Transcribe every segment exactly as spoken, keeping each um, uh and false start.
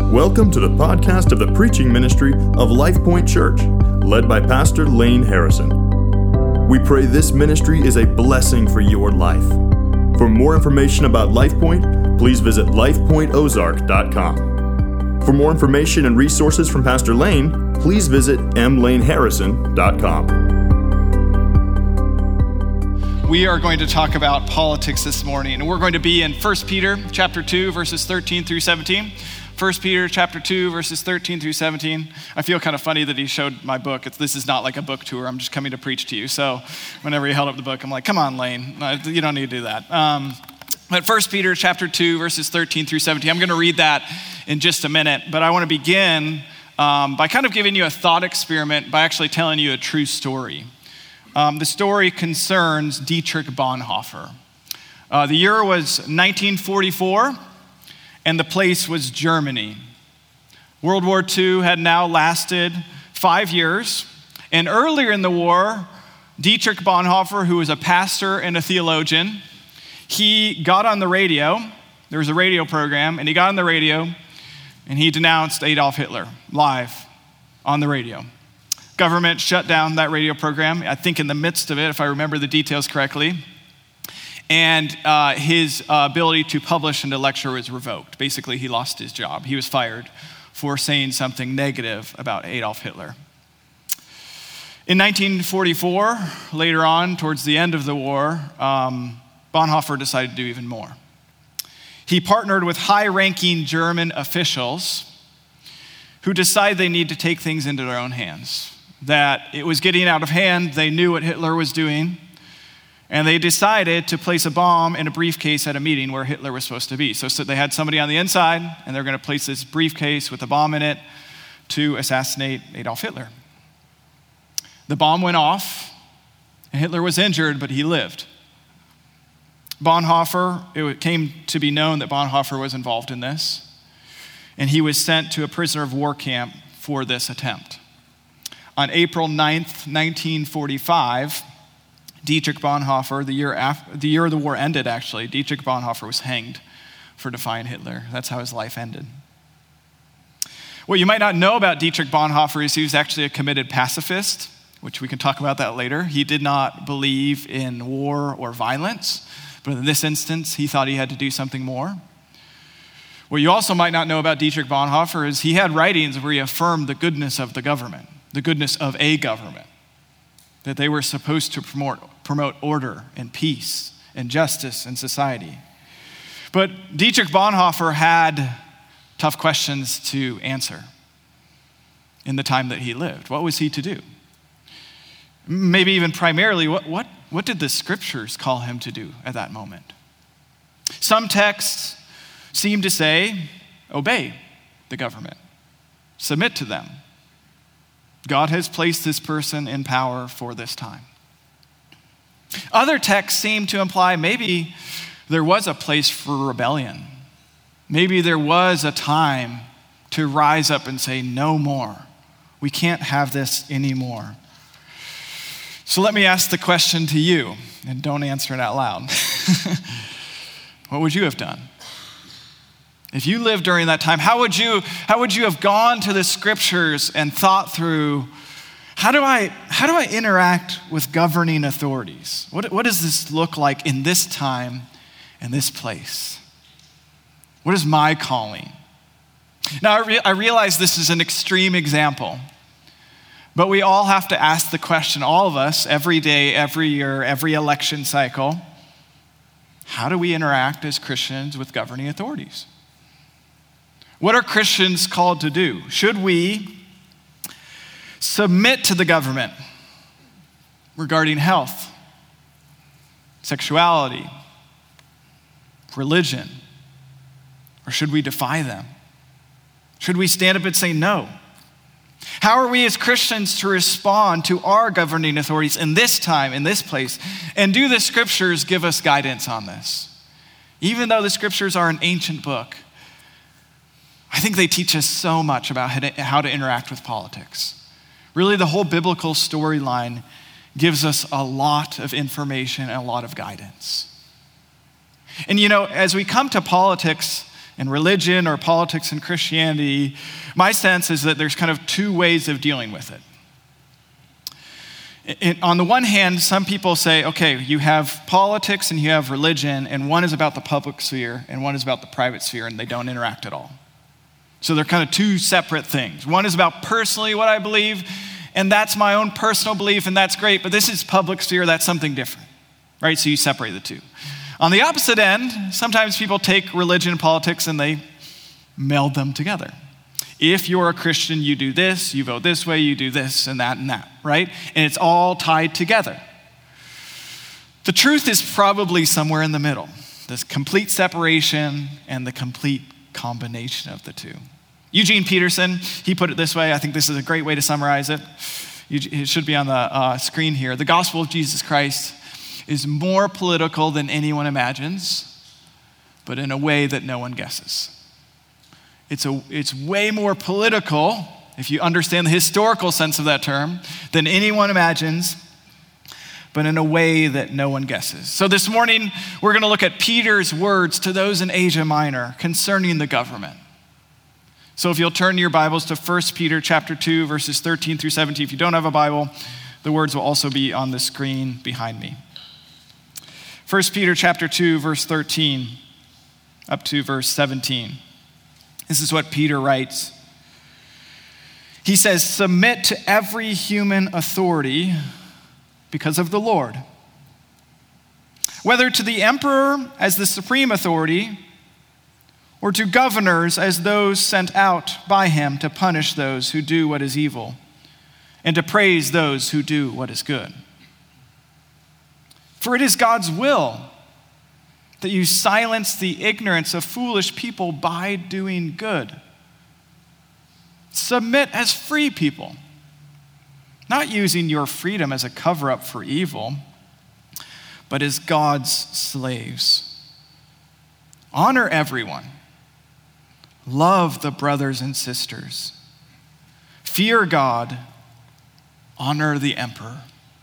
Welcome to the podcast of the preaching ministry of Life Point Church, led by Pastor Lane Harrison. We pray this ministry is a blessing for your life. For more information about Life Point, please visit life point ozark dot com. For more information and resources from Pastor Lane, please visit m lane harrison dot com. We are going to talk about politics this morning, and we're going to be in First Peter chapter two, verses thirteen through seventeen. First Peter chapter two, verses thirteen through seventeen. I feel kind of funny that he showed my book. It's, this is not like a book tour. I'm just coming to preach to you. So whenever he held up the book, I'm like, come on, Lane. You don't need to do that. Um, but First Peter chapter two, verses thirteen through seventeen. I'm going to read that in just a minute. But I want to begin um, by kind of giving you a thought experiment by actually telling you a true story. Um, the story concerns Dietrich Bonhoeffer. Uh, the year was nineteen forty-four. And the place was Germany. World War Two had now lasted five years. And earlier in the war, Dietrich Bonhoeffer, who was a pastor and a theologian, he got on the radio. There was a radio program, and he got on the radio, and he denounced Adolf Hitler live on the radio. Government shut down that radio program, I think in the midst of it, if I remember the details correctly. And uh, his uh, ability to publish and to lecture was revoked. Basically, he lost his job. He was fired for saying something negative about Adolf Hitler. In nineteen forty-four, later on, towards the end of the war, um, Bonhoeffer decided to do even more. He partnered with high-ranking German officials who decided they need to take things into their own hands, that it was getting out of hand. They knew what Hitler was doing. And they decided to place a bomb in a briefcase at a meeting where Hitler was supposed to be. So, so they had somebody on the inside, and they're going to place this briefcase with a bomb in it to assassinate Adolf Hitler. The bomb went off, and Hitler was injured, but he lived. Bonhoeffer, it came to be known that Bonhoeffer was involved in this, and he was sent to a prisoner of war camp for this attempt. On April ninth, nineteen forty-five, Dietrich Bonhoeffer, the year after, the year the war ended actually, Dietrich Bonhoeffer was hanged for defying Hitler. That's how his life ended. What you might not know about Dietrich Bonhoeffer is he was actually a committed pacifist, which we can talk about that later. He did not believe in war or violence, but in this instance, he thought he had to do something more. What you also might not know about Dietrich Bonhoeffer is he had writings where he affirmed the goodness of the government, the goodness of a government, that they were supposed to promote, promote order and peace and justice in society. But Dietrich Bonhoeffer had tough questions to answer in the time that he lived. What was he to do? Maybe even primarily, what, what, what did the scriptures call him to do at that moment? Some texts seem to say, obey the government, submit to them. God has placed this person in power for this time. Other texts seem to imply maybe there was a place for rebellion. Maybe there was a time to rise up and say, no more. We can't have this anymore. So let me ask the question to you, and don't answer it out loud. What would you have done? If you lived during that time, how would you how would you have gone to the scriptures and thought through, how do I how do I interact with governing authorities? What, what does this look like in this time and this place? What is my calling? Now, I, re- I realize this is an extreme example, but we all have to ask the question, all of us, every day, every year, every election cycle, how do we interact as Christians with governing authorities? What are Christians called to do? Should we submit to the government regarding health, sexuality, religion, or should we defy them? Should we stand up and say no? How are we as Christians to respond to our governing authorities in this time, in this place? And do the scriptures give us guidance on this? Even though the scriptures are an ancient book, I think they teach us so much about how to interact with politics. Really, the whole biblical storyline gives us a lot of information and a lot of guidance. And you know, as we come to politics and religion or politics and Christianity, my sense is that there's kind of two ways of dealing with it. It, on the one hand, some people say, okay, you have politics and you have religion, and one is about the public sphere and one is about the private sphere, and they don't interact at all. So they're kind of two separate things. One is about personally what I believe, and that's my own personal belief, and that's great, but this is public sphere, that's something different, right? So you separate the two. On the opposite end, sometimes people take religion and politics and they meld them together. If you're a Christian, you do this, you vote this way, you do this and that and that, right? And it's all tied together. The truth is probably somewhere in the middle, this complete separation and the complete combination of the two. Eugene Peterson, he put it this way. I think this is a great way to summarize it. It should be on the uh, screen here. The gospel of Jesus Christ is more political than anyone imagines, but in a way that no one guesses. It's a, it's way more political, if you understand the historical sense of that term, than anyone imagines, but in a way that no one guesses. So this morning, we're going to look at Peter's words to those in Asia Minor concerning the government. So if you'll turn your Bibles to First Peter chapter two, verses thirteen through seventeen. If you don't have a Bible, the words will also be on the screen behind me. First Peter chapter two, verse thirteen, up to verse seventeen. This is what Peter writes. He says, submit to every human authority because of the Lord, whether to the emperor as the supreme authority or to governors as those sent out by him to punish those who do what is evil and to praise those who do what is good. For it is God's will that you silence the ignorance of foolish people by doing good. Submit as free people, not using your freedom as a cover-up for evil, but as God's slaves. Honor everyone. Love the brothers and sisters. Fear God. Honor the emperor.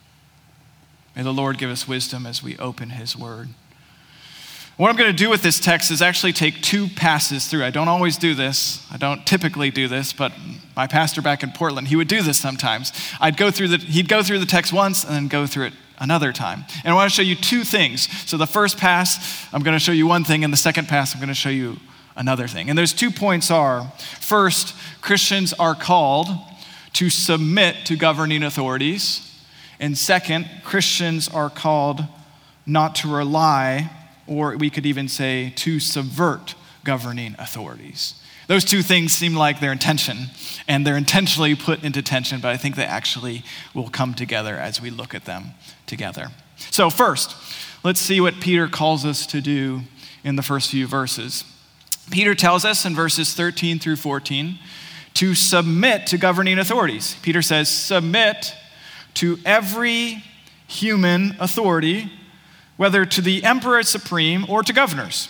May the Lord give us wisdom as we open his word. What I'm going to do with this text is actually take two passes through. I don't always do this. I don't typically do this, but my pastor back in Portland, he would do this sometimes. I'd go through the, he'd go through the text once and then go through it another time. And I want to show you two things. So the first pass, I'm going to show you one thing, and the second pass, I'm going to show you another thing. And those two points are, first, Christians are called to submit to governing authorities. And second, Christians are called not to rely, or we could even say to subvert governing authorities. Those two things seem like they're in tension, and they're intentionally put into tension, but I think they actually will come together as we look at them together. So first, let's see what Peter calls us to do in the first few verses. Peter tells us in verses thirteen through fourteen to submit to governing authorities. Peter says, submit to every human authority, whether to the emperor supreme or to governors.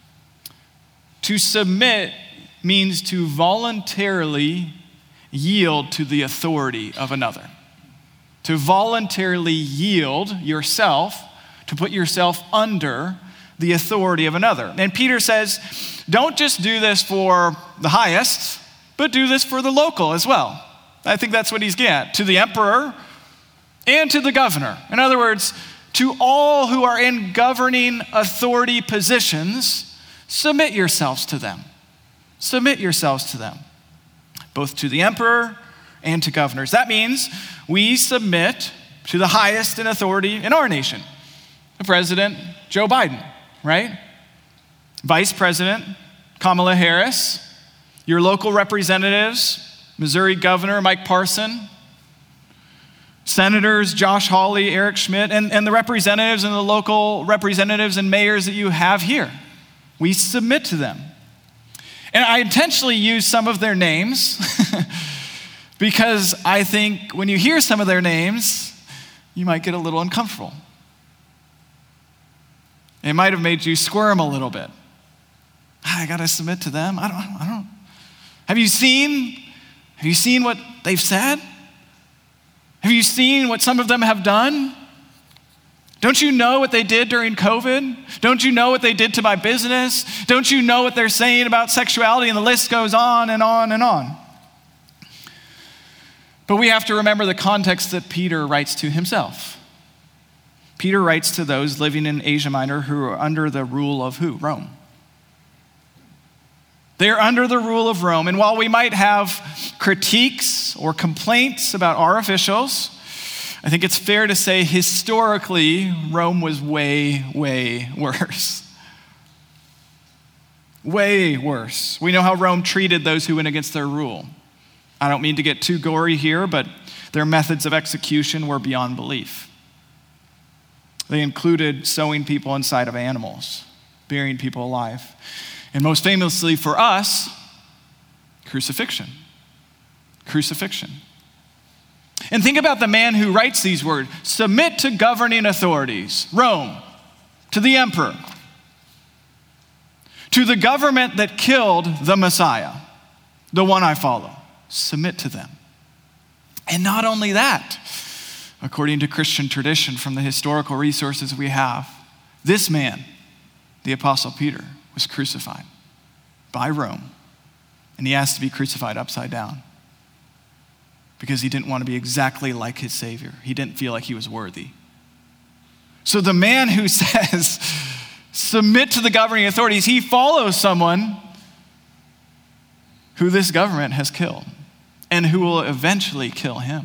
To submit means to voluntarily yield to the authority of another. To voluntarily yield yourself, to put yourself under the authority of another. And Peter says, don't just do this for the highest, but do this for the local as well. I think that's what he's getting at. To the emperor and to the governor. In other words, to all who are in governing authority positions, submit yourselves to them. Submit yourselves to them, both to the emperor and to governors. That means we submit to the highest in authority in our nation. The president, Joe Biden, right? Vice President, Kamala Harris. Your local representatives, Missouri Governor Mike Parson. Senators Josh Hawley, Eric Schmidt, and, and the representatives and the local representatives and mayors that you have here. We submit to them. And I intentionally use some of their names because I think when you hear some of their names, you might get a little uncomfortable. It might have made you squirm a little bit. I gotta submit to them. I don't, I don't. Have you seen, have you seen what they've said? Have you seen what some of them have done? Don't you know what they did during COVID? Don't you know what they did to my business? Don't you know what they're saying about sexuality? And the list goes on and on and on. But we have to remember the context that Peter writes to himself. Peter writes to those living in Asia Minor who are under the rule of who? Rome. They're under the rule of Rome. And while we might have critiques or complaints about our officials, I think it's fair to say historically, Rome was way, way worse. Way worse. We know how Rome treated those who went against their rule. I don't mean to get too gory here, but their methods of execution were beyond belief. They included sewing people inside of animals, burying people alive, and most famously for us, crucifixion. Crucifixion. And think about the man who writes these words: submit to governing authorities, Rome, to the emperor, to the government that killed the Messiah, the one I follow. Submit to them. And not only that, according to Christian tradition from the historical resources we have, this man, the Apostle Peter, was crucified by Rome, and he asked to be crucified upside down because he didn't want to be exactly like his Savior. He didn't feel like he was worthy. So the man who says, submit to the governing authorities, he follows someone who this government has killed and who will eventually kill him.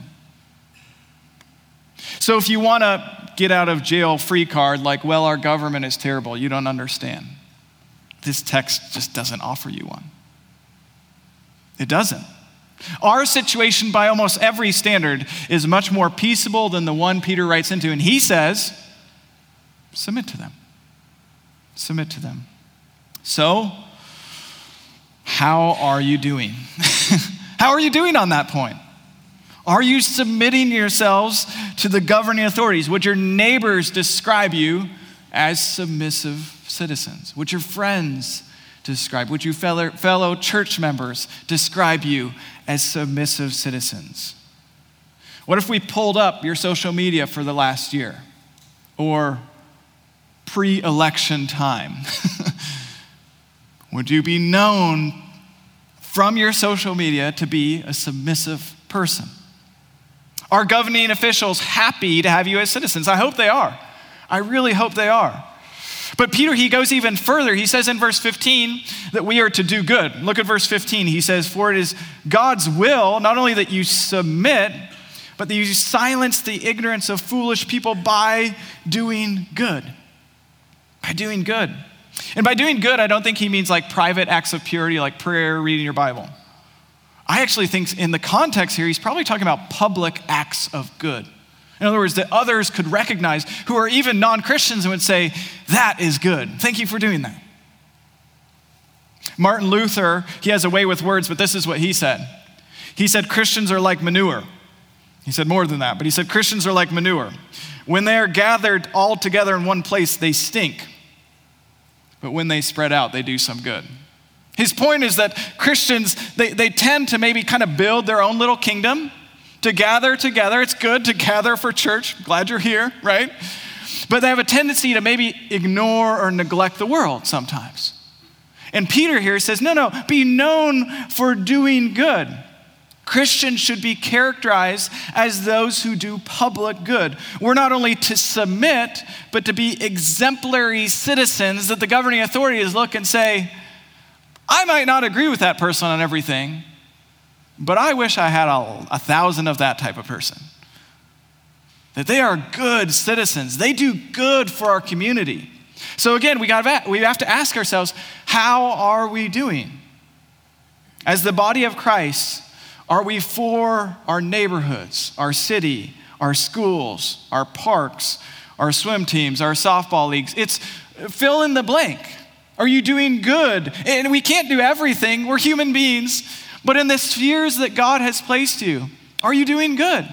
So if you want a get out of jail free card, like, well, our government is terrible, you don't understand. This text just doesn't offer you one. It doesn't. Our situation by almost every standard is much more peaceable than the one Peter writes into. And he says, submit to them. Submit to them. So, how are you doing? How are you doing on that point? Are you submitting yourselves to the governing authorities? Would your neighbors describe you as submissive citizens? Would your friends describe, would you fellow, fellow church members describe you as submissive citizens? What if we pulled up your social media for the last year or pre-election time? Would you be known from your social media to be a submissive person? Are governing officials happy to have you as citizens? I hope they are. I really hope they are. But Peter, he goes even further. He says in verse fifteen that we are to do good. Look at verse fifteen. He says, for it is God's will, not only that you submit, but that you silence the ignorance of foolish people by doing good. By doing good. And by doing good, I don't think he means like private acts of purity, like prayer, reading your Bible. I actually think in the context here, he's probably talking about public acts of good. In other words, that others could recognize, who are even non-Christians, and would say, that is good. Thank you for doing that. Martin Luther, he has a way with words, but this is what he said. He said, Christians are like manure. He said more than that, but he said, Christians are like manure. When they are gathered all together in one place, they stink. But when they spread out, they do some good. His point is that Christians, they, they tend to maybe kind of build their own little kingdom, to gather together. It's good to gather for church. Glad you're here, right? But they have a tendency to maybe ignore or neglect the world sometimes. And Peter here says, no, no, be known for doing good. Christians should be characterized as those who do public good. We're not only to submit, but to be exemplary citizens that the governing authorities look and say, I might not agree with that person on everything, but I wish I had a, a thousand of that type of person. That they are good citizens. They do good for our community. So again, we got we have to ask ourselves, how are we doing? As the body of Christ, are we for our neighborhoods, our city, our schools, our parks, our swim teams, our softball leagues? It's fill in the blank. Are you doing good? And we can't do everything. We're human beings. But in the spheres that God has placed you, are you doing good?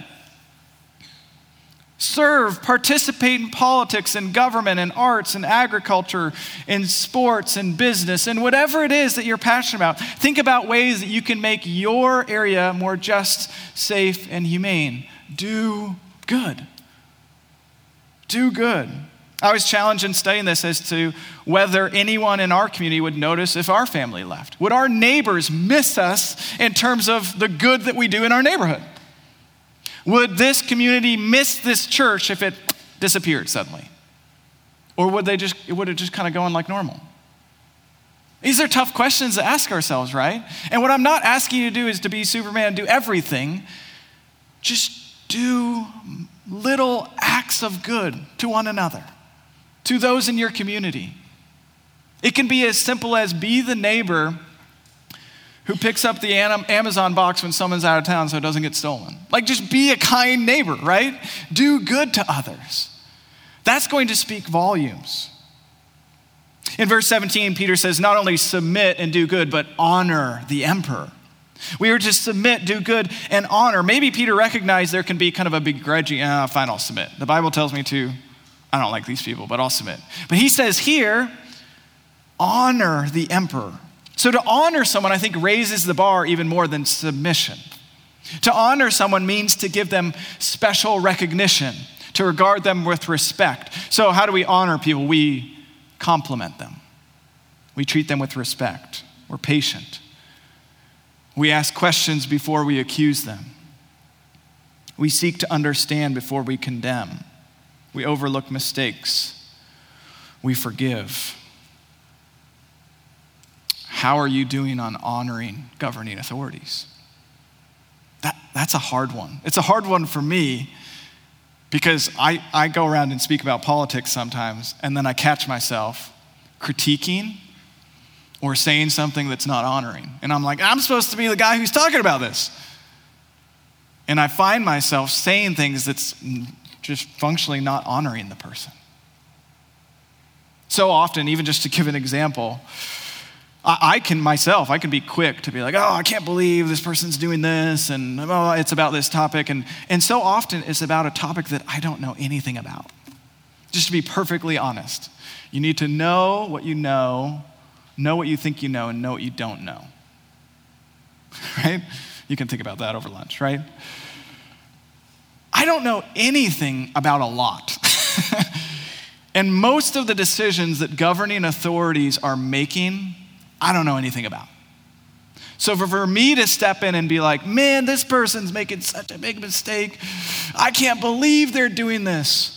Serve, participate in politics and government and arts and agriculture and sports and business and whatever it is that you're passionate about. Think about ways that you can make your area more just, safe, and humane. Do good. Do good. I was challenged in studying this as to whether anyone in our community would notice if our family left. Would our neighbors miss us in terms of the good that we do in our neighborhood? Would this community miss this church if it disappeared suddenly? Or would they just, would it just kind of go on like normal? These are tough questions to ask ourselves, right? And what I'm not asking you to do is to be Superman, do everything. Just do little acts of good to one another, to those in your community. It can be as simple as be the neighbor who picks up the Amazon box when someone's out of town so it doesn't get stolen. Like, just be a kind neighbor, right? Do good to others. That's going to speak volumes. In verse seventeen, Peter says, not only submit and do good, but honor the emperor. We are to submit, do good, and honor. Maybe Peter recognized there can be kind of a begrudging, ah, fine, I'll submit. The Bible tells me to, I don't like these people, but I'll submit. But he says here, honor the emperor. So to honor someone, I think, raises the bar even more than submission. To honor someone means to give them special recognition, to regard them with respect. So how do we honor people? We compliment them. We treat them with respect. We're patient. We ask questions before we accuse them. We seek to understand before we condemn. We overlook mistakes. We forgive. How are you doing on honoring governing authorities? That, that's a hard one. It's a hard one for me because I, I go around and speak about politics sometimes, and then I catch myself critiquing or saying something that's not honoring. And I'm like, I'm supposed to be the guy who's talking about this. And I find myself saying things that's just functionally not honoring the person. So often, even just to give an example, I, I can myself, I can be quick to be like, oh, I can't believe this person's doing this, and oh, it's about this topic. And, and so often it's about a topic that I don't know anything about. Just to be perfectly honest, you need to know what you know, know what you think you know, and know what you don't know. Right? You can think about that over lunch, right? I don't know anything about a lot. And most of the decisions that governing authorities are making, I don't know anything about. So for, for me to step in and be like, man, this person's making such a big mistake. I can't believe they're doing this.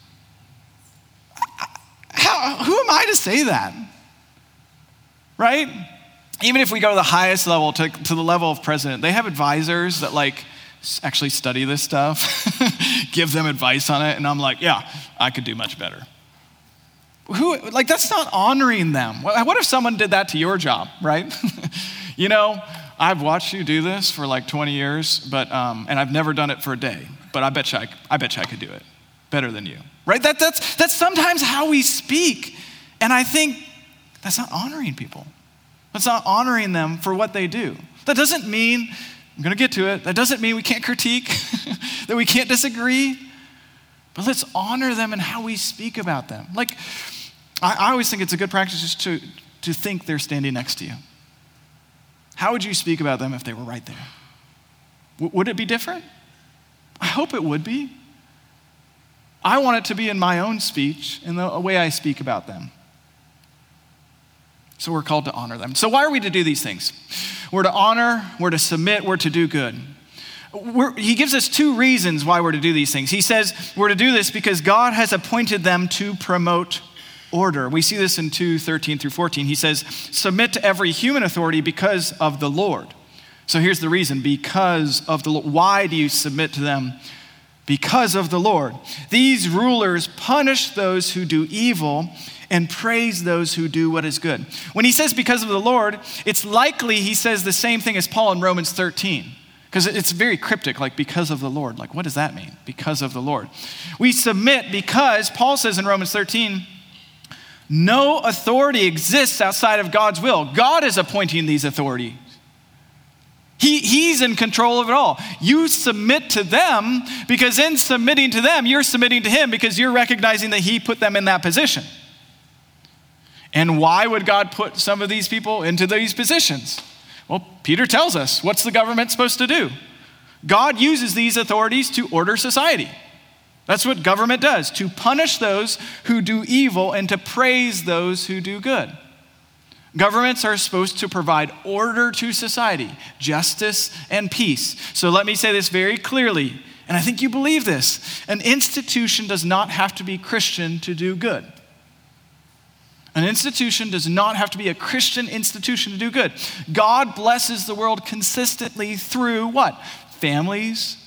How, who am I to say that? Right? Even if we go to the highest level, to, to the level of president, they have advisors that like actually study this stuff, give them advice on it, and I'm like, yeah, I could do much better. Who, like, that's not honoring them. What if someone did that to your job, right? You know, I've watched you do this for like twenty years, but um, and I've never done it for a day, but I bet you I, I bet you I could do it better than you, right? That, that's, that's sometimes how we speak, and I think that's not honoring people. That's not honoring them for what they do. That doesn't mean, I'm gonna get to it, that doesn't mean we can't critique, that we can't disagree, but let's honor them in how we speak about them. Like, I, I always think it's a good practice just to, to think they're standing next to you. How would you speak about them if they were right there? W- would it be different? I hope it would be. I want it to be in my own speech, in the way I speak about them. So we're called to honor them. So why are we to do these things? We're to honor, we're to submit, we're to do good. We're, he gives us two reasons why we're to do these things. He says we're to do this because God has appointed them to promote order. We see this in two thirteen through fourteen. He says, submit to every human authority because of the Lord. So here's the reason, because of the Lord. Why do you submit to them? Because of the Lord. These rulers punish those who do evil and praise those who do what is good. When he says because of the Lord, it's likely he says the same thing as Paul in Romans thirteen. Because it's very cryptic, like because of the Lord. Like, what does that mean? Because of the Lord. We submit because, Paul says in Romans thirteen, no authority exists outside of God's will. God is appointing these authorities. He, he's in control of it all. You submit to them because in submitting to them, you're submitting to him because you're recognizing that he put them in that position. And why would God put some of these people into these positions? Well, Peter tells us, what's the government supposed to do? God uses these authorities to order society. That's what government does, to punish those who do evil and to praise those who do good. Governments are supposed to provide order to society, justice and peace. So let me say this very clearly, and I think you believe this. An institution does not have to be Christian to do good. An institution does not have to be a Christian institution to do good. God blesses the world consistently through what? Families,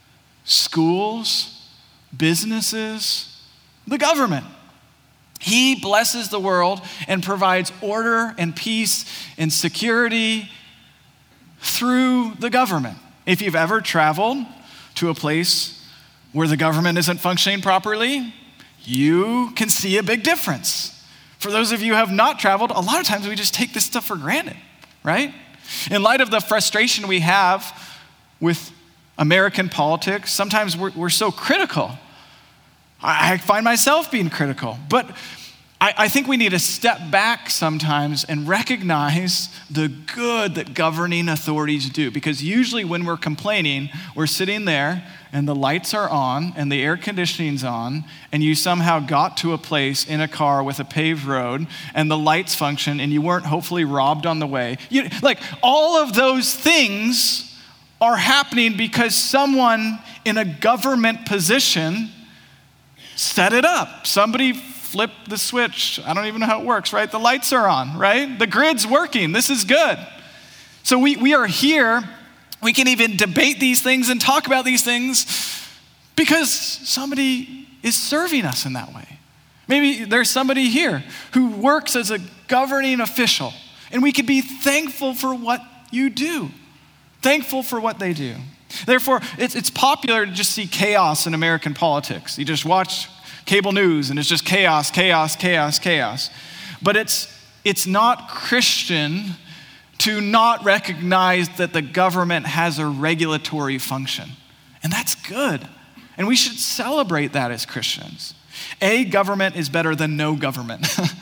schools, businesses, the government. He blesses the world and provides order and peace and security through the government. If you've ever traveled to a place where the government isn't functioning properly, you can see a big difference. For those of you who have not traveled, a lot of times we just take this stuff for granted, right? In light of the frustration we have with American politics, sometimes we're, we're so critical. I, I find myself being critical, but I, I think we need to step back sometimes and recognize the good that governing authorities do. Because usually when we're complaining, we're sitting there and the lights are on and the air conditioning's on and you somehow got to a place in a car with a paved road and the lights function and you weren't hopefully robbed on the way. You, like all of those things are happening because someone in a government position set it up. Somebody flipped the switch. I don't even know how it works, right? The lights are on, right? The grid's working. This is good. So we, we are here. We can even debate these things and talk about these things because somebody is serving us in that way. Maybe there's somebody here who works as a governing official, and we can be thankful for what you do, thankful for what they do. Therefore, it's, it's popular to just see chaos in American politics. You just watch cable news and it's just chaos, chaos, chaos, chaos. But it's it's not Christian to not recognize that the government has a regulatory function. And that's good. And we should celebrate that as Christians. A government is better than no government.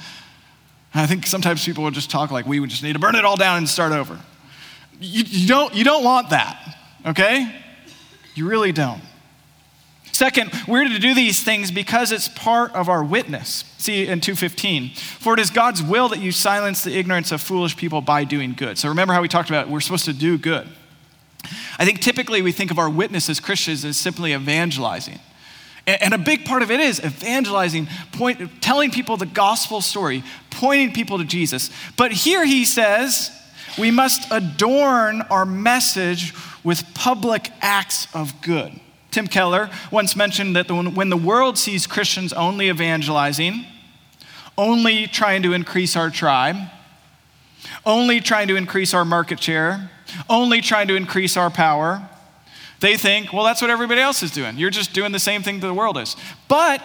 I think sometimes people will just talk like we would just need to burn it all down and start over. You, you don't, you don't want that, okay? You really don't. Second, we're to do these things because it's part of our witness. See in two fifteen, for it is God's will that you silence the ignorance of foolish people by doing good. So remember how we talked about we're supposed to do good. I think typically we think of our witness as Christians as simply evangelizing. And a big part of it is evangelizing, point, telling people the gospel story, pointing people to Jesus. But here he says, we must adorn our message with public acts of good. Tim Keller once mentioned that when the world sees Christians only evangelizing, only trying to increase our tribe, only trying to increase our market share, only trying to increase our power, they think, well, that's what everybody else is doing. You're just doing the same thing that the world is. But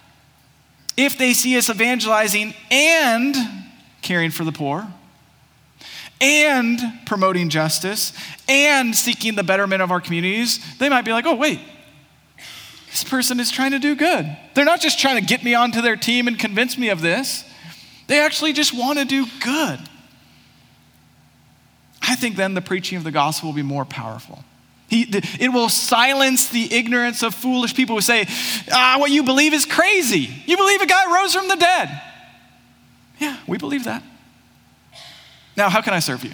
if they see us evangelizing and caring for the poor, and promoting justice, and seeking the betterment of our communities, they might be like, oh, wait, this person is trying to do good. They're not just trying to get me onto their team and convince me of this. They actually just want to do good. I think then the preaching of the gospel will be more powerful. He, it will silence the ignorance of foolish people who say, ah, what you believe is crazy. You believe a guy rose from the dead. Yeah, we believe that. Now, how can I serve you?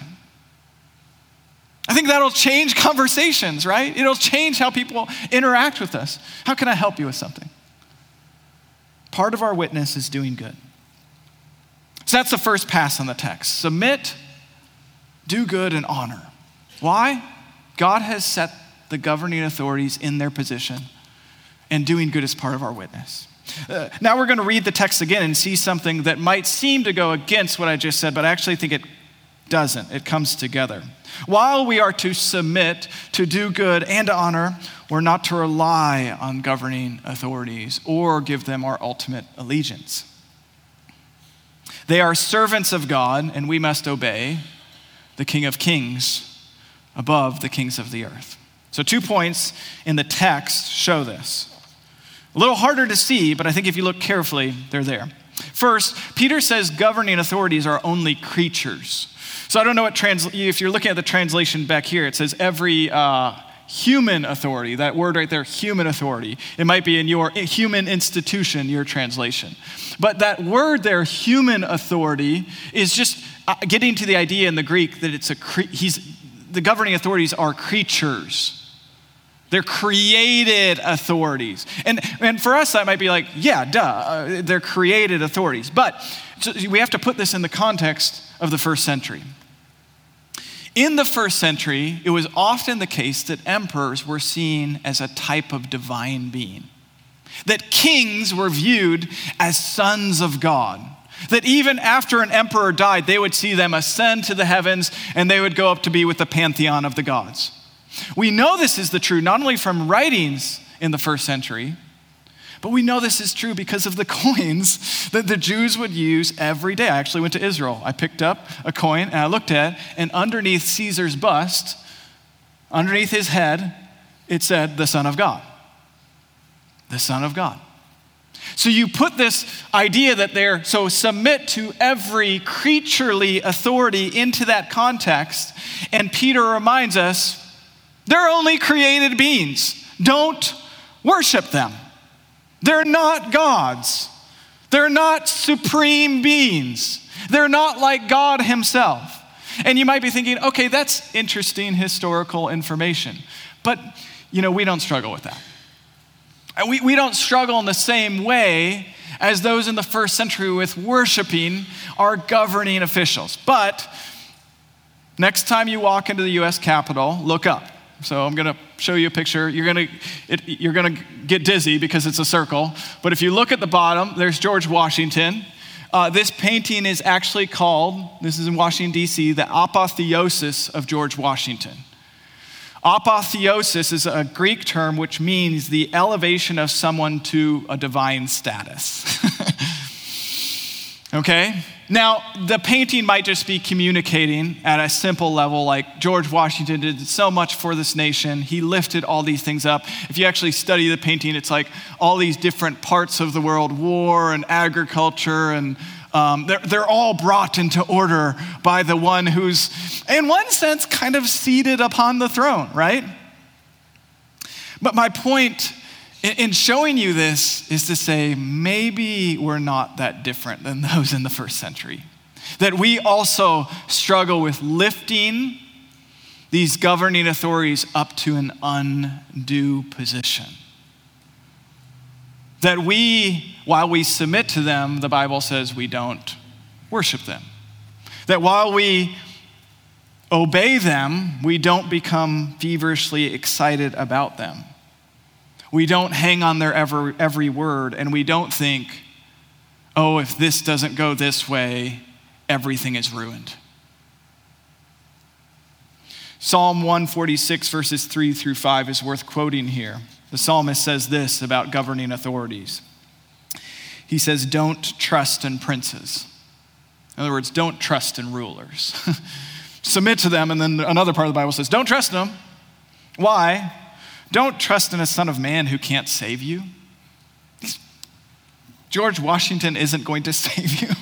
I think that'll change conversations, right? It'll change how people interact with us. How can I help you with something? Part of our witness is doing good. So that's the first pass on the text. Submit, do good, and honor. Why? God has set the governing authorities in their position, and doing good is part of our witness. Uh, now we're going to read the text again and see something that might seem to go against what I just said, but I actually think it doesn't. It comes together. While we are to submit, to do good, and to honor, we're not to rely on governing authorities or give them our ultimate allegiance. They are servants of God, and we must obey the King of Kings above the kings of the earth. So two points in the text show this. A little harder to see, but I think if you look carefully, they're there. First, Peter says governing authorities are only creatures. So I don't know what, trans- if you're looking at the translation back here, it says every uh, human authority. That word right there, human authority. It might be in your human institution, your translation. But that word there, human authority, is just getting to the idea in the Greek that it's a cre- he's the governing authorities are creatures. They're created authorities. And, and for us, that might be like, yeah, duh, uh, they're created authorities. But so we have to put this in the context of the first century. In the first century, it was often the case that emperors were seen as a type of divine being, that kings were viewed as sons of God, that even after an emperor died, they would see them ascend to the heavens and they would go up to be with the pantheon of the gods. We know this is the true, not only from writings in the first century, but we know this is true because of the coins that the Jews would use every day. I actually went to Israel. I picked up a coin and I looked at it, and underneath Caesar's bust, underneath his head, it said, the Son of God. The Son of God. So you put this idea that they're, so submit to every creaturely authority into that context, and Peter reminds us, they're only created beings. Don't worship them. They're not gods. They're not supreme beings. They're not like God himself. And you might be thinking, okay, that's interesting historical information. But, you know, we don't struggle with that. And we, we don't struggle in the same way as those in the first century with worshiping our governing officials. But next time you walk into the U S Capitol, look up. So I'm going to show you a picture. You're going to you're going to get dizzy because it's a circle. But if you look at the bottom, there's George Washington. Uh, this painting is actually called, this is in Washington, D C, the apotheosis of George Washington. Apotheosis is a Greek term which means the elevation of someone to a divine status. Okay? Now, the painting might just be communicating at a simple level, like George Washington did so much for this nation. He lifted all these things up. If you actually study the painting, it's like all these different parts of the world, war and agriculture, and um, they're, they're all brought into order by the one who's, in one sense, kind of seated upon the throne, right? But my point in showing you this is to say, maybe we're not that different than those in the first century. That we also struggle with lifting these governing authorities up to an undue position. That we, while we submit to them, the Bible says we don't worship them. That while we obey them, we don't become feverishly excited about them. We don't hang on their every, every word, and we don't think, oh, if this doesn't go this way, everything is ruined. Psalm one forty-six, verses three through five is worth quoting here. The psalmist says this about governing authorities. He says, don't trust in princes. In other words, don't trust in rulers. Submit to them, and then another part of the Bible says, don't trust them. Why? Don't trust in a son of man who can't save you. George Washington isn't going to save you.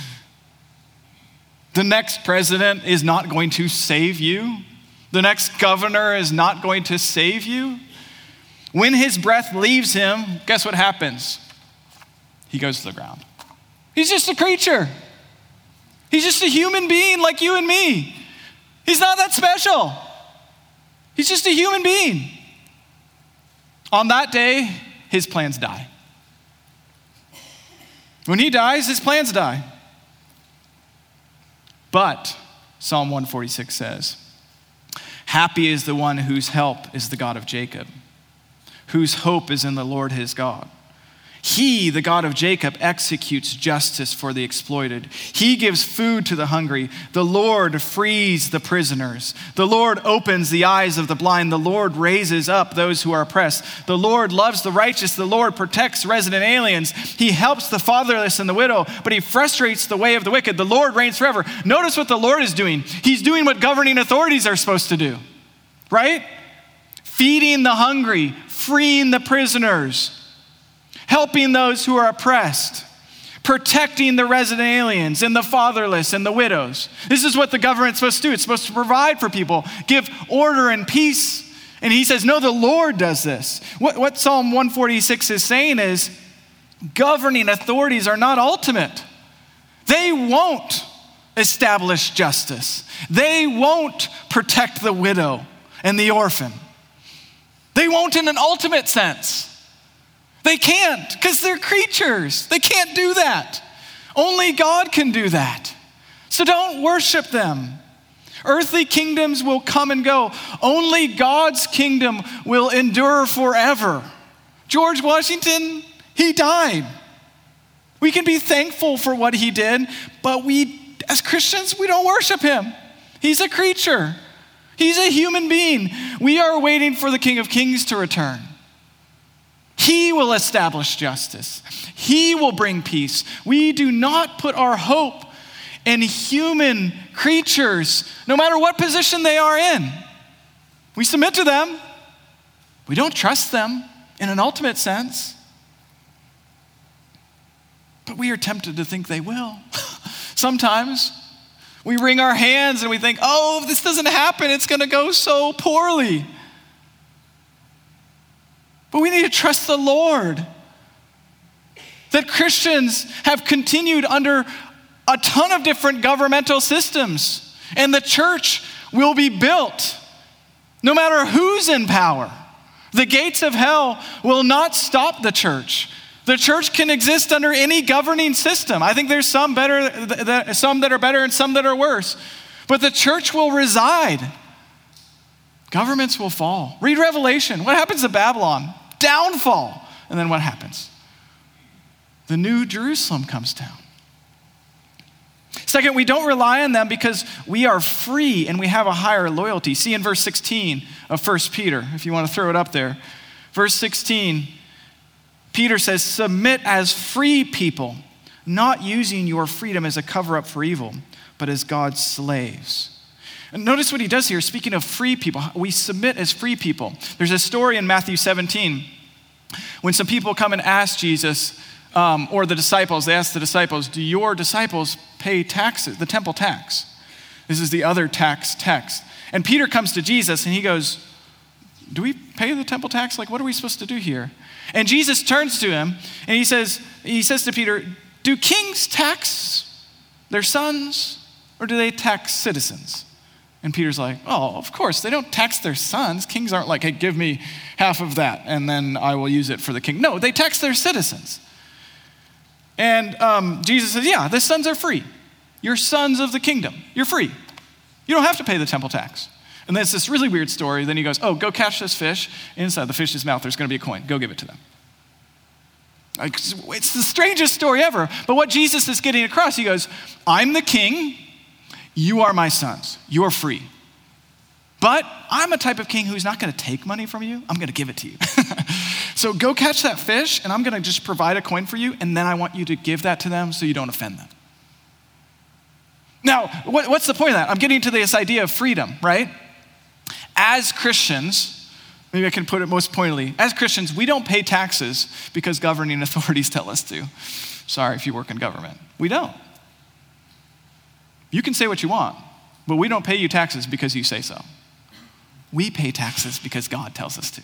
The next president is not going to save you. The next governor is not going to save you. When his breath leaves him, guess what happens? He goes to the ground. He's just a creature. He's just a human being like you and me. He's not that special. He's just a human being. On that day, his plans die. When he dies, his plans die. But, Psalm one forty-six says, happy is the one whose help is the God of Jacob, whose hope is in the Lord his God. He, the God of Jacob, executes justice for the exploited. He gives food to the hungry. The Lord frees the prisoners. The Lord opens the eyes of the blind. The Lord raises up those who are oppressed. The Lord loves the righteous. The Lord protects resident aliens. He helps the fatherless and the widow, but he frustrates the way of the wicked. The Lord reigns forever. Notice what the Lord is doing. He's doing what governing authorities are supposed to do, right? Feeding the hungry, freeing the prisoners, helping those who are oppressed, protecting the resident aliens and the fatherless and the widows. This is what the government's supposed to do. It's supposed to provide for people, give order and peace And he says, no, the Lord does this. What, what Psalm one forty-six is saying is, governing authorities are not ultimate. They won't establish justice. They won't protect the widow and the orphan. They won't in an ultimate sense. They can't, because they're creatures. They can't do that. Only God can do that. So don't worship them. Earthly kingdoms will come and go. Only God's kingdom will endure forever. George Washington, he died. We can be thankful for what he did, but we, as Christians, we don't worship him. He's a creature. He's a human being. We are waiting for the King of Kings to return. He will establish justice. He will bring peace. We do not put our hope in human creatures, no matter what position they are in. We submit to them. We don't trust them in an ultimate sense. But we are tempted to think they will. Sometimes we wring our hands and we think, oh, if this doesn't happen, it's going to go so poorly. But we need to trust the Lord. That Christians have continued under a ton of different governmental systems, and the church will be built no matter who's in power. The gates of hell will not stop the church. The church can exist under any governing system. I think there's some better, some that are better and some that are worse. But the church will reside. Governments will fall. Read Revelation. What happens to Babylon? Downfall. And then what happens? The new Jerusalem comes down. Second, we don't rely on them because we are free and we have a higher loyalty. See in verse sixteen of First Peter, if you want to throw it up there. Verse sixteen, Peter says, submit as free people, not using your freedom as a cover-up for evil, but as God's slaves. And notice what he does here, speaking of free people. We submit as free people. There's a story in Matthew seventeen when some people come and ask Jesus, um, or the disciples, they ask the disciples, do your disciples pay taxes, the temple tax? This is the other tax text. And Peter comes to Jesus and he goes, do we pay the temple tax? Like, what are we supposed to do here? And Jesus turns to him and he says, he says to Peter, do kings tax their sons or do they tax citizens? And Peter's like, oh, of course, they don't tax their sons. Kings aren't like, hey, give me half of that and then I will use it for the king. No, they tax their citizens. And um, Jesus says, yeah, the sons are free. You're sons of the kingdom. You're free. You don't have to pay the temple tax. And then it's this really weird story. Then he goes, oh, go catch this fish. Inside the fish's mouth, there's going to be a coin. Go give it to them. Like, it's the strangest story ever. But what Jesus is getting across, he goes, I'm the king. You are my sons. You are free. But I'm a type of king who's not going to take money from you. I'm going to give it to you. So go catch that fish, and I'm going to just provide a coin for you, and then I want you to give that to them so you don't offend them. Now, what, what's the point of that? I'm getting to this idea of freedom, right? As Christians, maybe I can put it most pointedly, as Christians, we don't pay taxes because governing authorities tell us to. Sorry if you work in government. We don't. You can say what you want, but we don't pay you taxes because you say so. We pay taxes because God tells us to.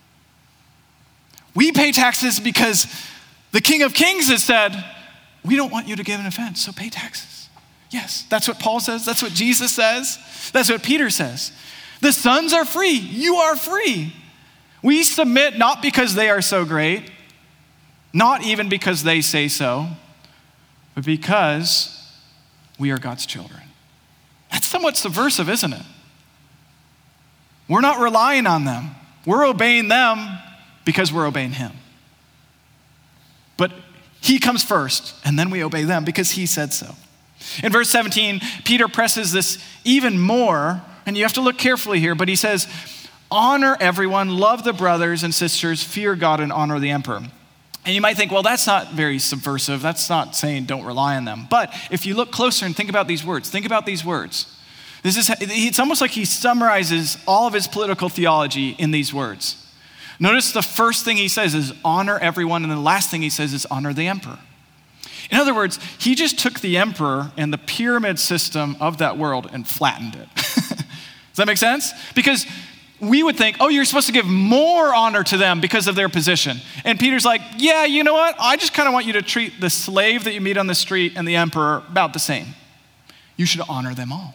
We pay taxes because the King of Kings has said, we don't want you to give an offense, so pay taxes. Yes, that's what Paul says. That's what Jesus says. That's what Peter says. The sons are free. You are free. We submit not because they are so great, not even because they say so, but because we are God's children. That's somewhat subversive, isn't it? We're not relying on them. We're obeying them because we're obeying him. But he comes first, and then we obey them because he said so. In verse seventeen, Peter presses this even more, and you have to look carefully here, but he says, honor everyone, love the brothers and sisters, fear God, and honor the emperor. And you might think, well, that's not very subversive. That's not saying don't rely on them. But if you look closer and think about these words, think about these words. This is, it's almost like he summarizes all of his political theology in these words. Notice the first thing he says is honor everyone, and the last thing he says is honor the emperor. In other words, he just took the emperor and the pyramid system of that world and flattened it. Does that make sense? Because we would think, oh, you're supposed to give more honor to them because of their position. And Peter's like, yeah, you know what? I just kind of want you to treat the slave that you meet on the street and the emperor about the same. You should honor them all.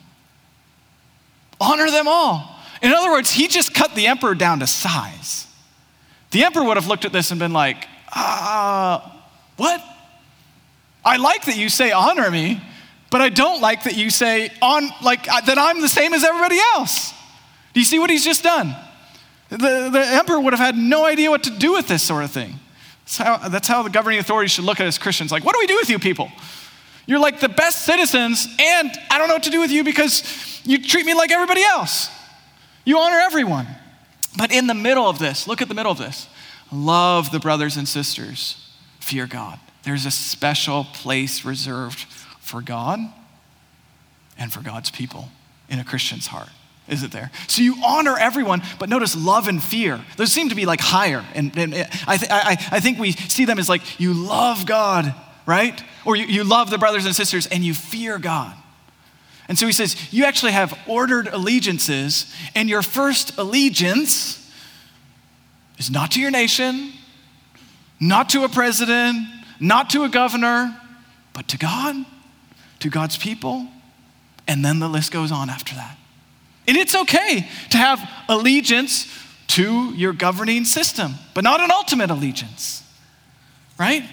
Honor them all. In other words, he just cut the emperor down to size. The emperor would have looked at this and been like, ah, uh, what? I like that you say honor me, but I don't like that you say on like that I'm the same as everybody else. Do you see what he's just done? The, the emperor would have had no idea what to do with this sort of thing. That's how, that's how the governing authorities should look at us Christians. Like, what do we do with you people? You're like the best citizens, and I don't know what to do with you because you treat me like everybody else. You honor everyone. But in the middle of this, look at the middle of this. Love the brothers and sisters. Fear God. There's a special place reserved for God and for God's people in a Christian's heart. Is it there? So you honor everyone, but notice love and fear. Those seem to be like higher. And, and I, th- I, I think we see them as like you love God, right? Or you, you love the brothers and sisters and you fear God. And so he says, you actually have ordered allegiances, and your first allegiance is not to your nation, not to a president, not to a governor, but to God, to God's people. And then the list goes on after that. And it's okay to have allegiance to your governing system, but not an ultimate allegiance, right?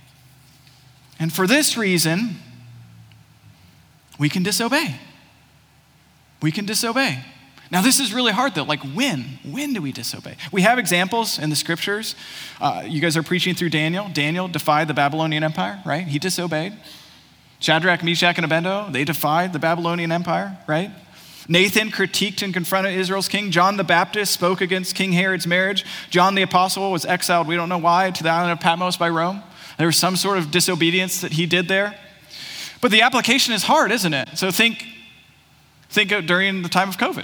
And for this reason, we can disobey. We can disobey. Now, this is really hard though. Like when? When do we disobey? We have examples in the scriptures. Uh, you guys are preaching through Daniel. Daniel defied the Babylonian Empire, right? He disobeyed. Shadrach, Meshach, and Abednego, they defied the Babylonian Empire, right? Nathan critiqued and confronted Israel's king. John the Baptist spoke against King Herod's marriage. John the Apostle was exiled, we don't know why, to the island of Patmos by Rome. There was some sort of disobedience that he did there. But the application is hard, isn't it? So think, think of during the time of COVID.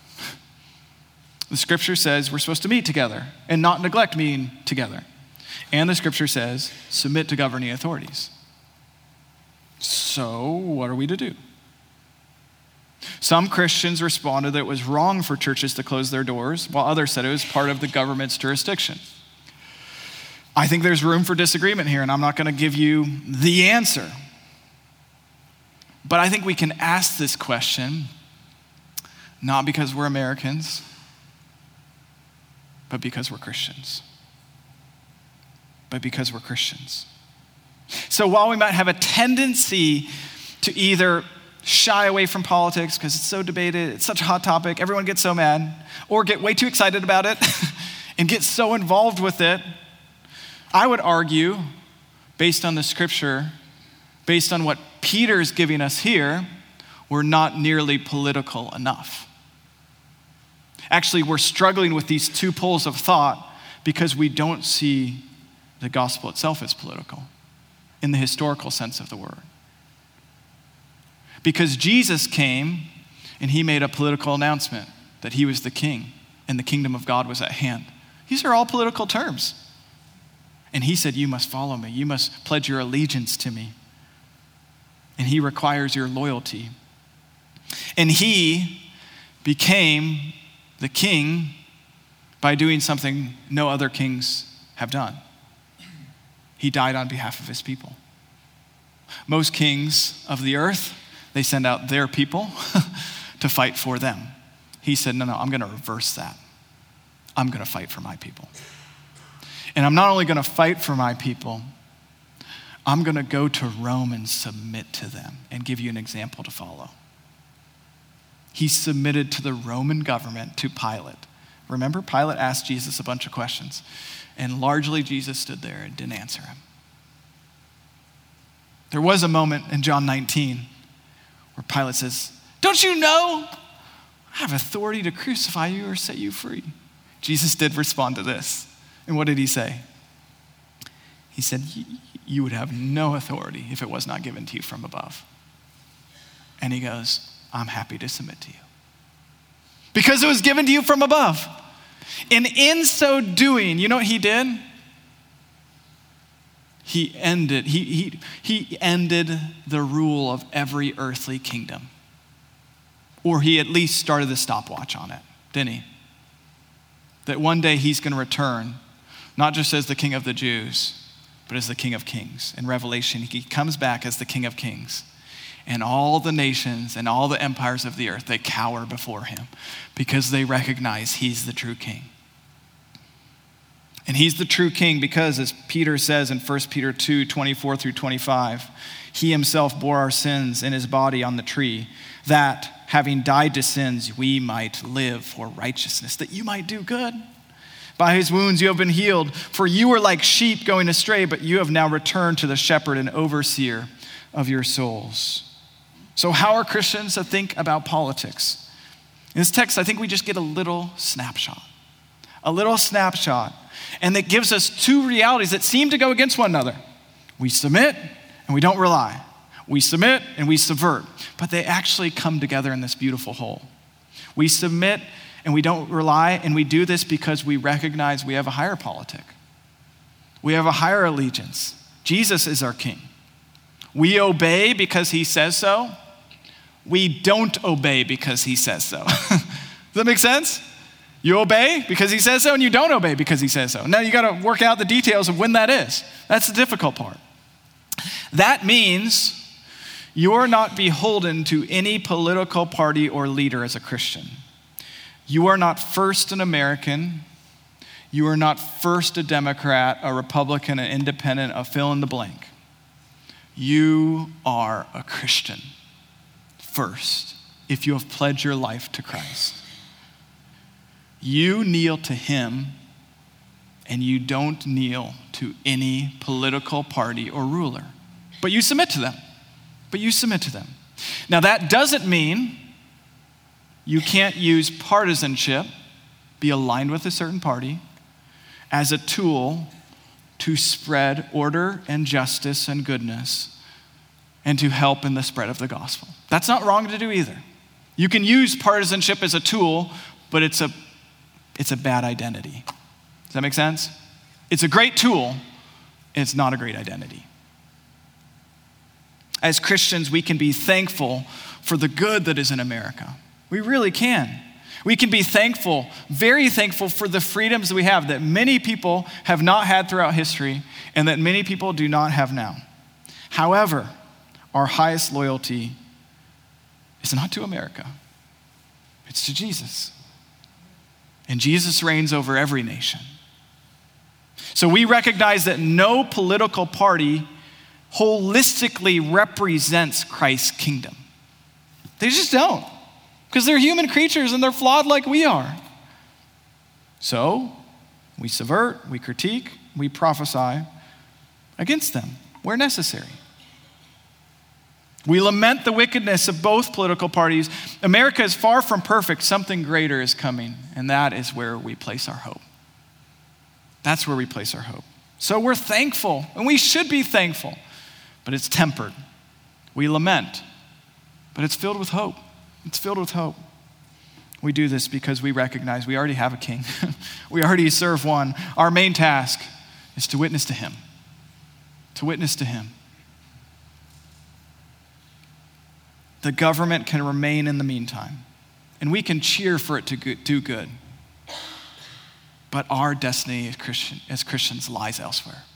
The scripture says we're supposed to meet together and not neglect meeting together. And the scripture says submit to governing authorities. So what are we to do? Some Christians responded that it was wrong for churches to close their doors, while others said it was part of the government's jurisdiction. I think there's room for disagreement here, and I'm not going to give you the answer. But I think we can ask this question not because we're Americans, but because we're Christians. But because we're Christians. So while we might have a tendency to either shy away from politics because it's so debated, it's such a hot topic, everyone gets so mad, or get way too excited about it and get so involved with it, I would argue, based on the scripture, based on what Peter's giving us here, we're not nearly political enough. Actually, we're struggling with these two poles of thought because we don't see the gospel itself as political in the historical sense of the word. Because Jesus came and he made a political announcement that he was the king and the kingdom of God was at hand. These are all political terms. And he said, you must follow me. You must pledge your allegiance to me. And he requires your loyalty. And he became the king by doing something no other kings have done. He died on behalf of his people. Most kings of the earth, they send out their people to fight for them. He said, no, no, I'm going to reverse that. I'm going to fight for my people. And I'm not only going to fight for my people, I'm going to go to Rome and submit to them and give you an example to follow. He submitted to the Roman government, to Pilate. Remember, Pilate asked Jesus a bunch of questions, and largely Jesus stood there and didn't answer him. There was a moment in John nineteen where Pilate says, don't you know I have authority to crucify you or set you free? Jesus did respond to this. And what did he say? He said, you would have no authority if it was not given to you from above. And he goes, I'm happy to submit to you. Because it was given to you from above. And in so doing, you know what he did? He ended, he, he, he ended the rule of every earthly kingdom. Or he at least started the stopwatch on it, didn't he? that one day he's going to return, not just as the King of the Jews, but as the King of Kings. In Revelation, he comes back as the King of Kings. And all the nations and all the empires of the earth, they cower before him because they recognize he's the true king. And he's the true king because, as Peter says in First Peter two, twenty-four through twenty-five, he himself bore our sins in his body on the tree, that having died to sins, we might live for righteousness, that you might do good. By his wounds you have been healed, for you were like sheep going astray, but you have now returned to the shepherd and overseer of your souls. So how are Christians to think about politics? In this text, I think we just get a little snapshot, a little snapshot, and that gives us two realities that seem to go against one another. We submit and we don't rely. We submit and we subvert, but they actually come together in this beautiful whole. We submit and we don't rely, and we do this because we recognize we have a higher politic. We have a higher allegiance. Jesus is our king. We obey because he says so. We don't obey because he says so. Does that make sense? You obey because he says so, and you don't obey because he says so. Now you got to work out the details of when that is. That's the difficult part. That means you're not beholden to any political party or leader as a Christian. You are not first an American. You are not first a Democrat, a Republican, an independent, a fill in the blank. You are a Christian first if you have pledged your life to Christ. You kneel to him, and you don't kneel to any political party or ruler. But you submit to them. But you submit to them. Now that doesn't mean you can't use partisanship, be aligned with a certain party, as a tool to spread order and justice and goodness and to help in the spread of the gospel. That's not wrong to do either. You can use partisanship as a tool, but it's a it's a bad identity. Does that make sense? It's a great tool, it's not a great identity. As Christians, we can be thankful for the good that is in America. We really can. We can be thankful, very thankful for the freedoms that we have that many people have not had throughout history and that many people do not have now. However, our highest loyalty is not to America. It's to Jesus. And Jesus reigns over every nation. So we recognize that no political party holistically represents Christ's kingdom. They just don't, because they're human creatures and they're flawed like we are. So we subvert, we critique, we prophesy against them where necessary. We lament the wickedness of both political parties. America is far from perfect. Something greater is coming, and that is where we place our hope. That's where we place our hope. So we're thankful, and we should be thankful, but it's tempered. We lament, but it's filled with hope. It's filled with hope. We do this because we recognize we already have a king. We already serve one. Our main task is to witness to him. To witness to him. The government can remain in the meantime, and we can cheer for it to do good. But our destiny as Christian, as Christians lies elsewhere.